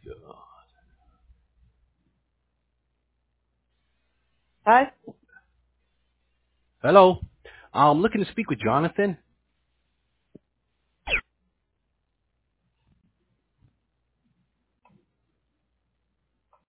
go. Hi. Hello. I'm looking to speak with Jonathan.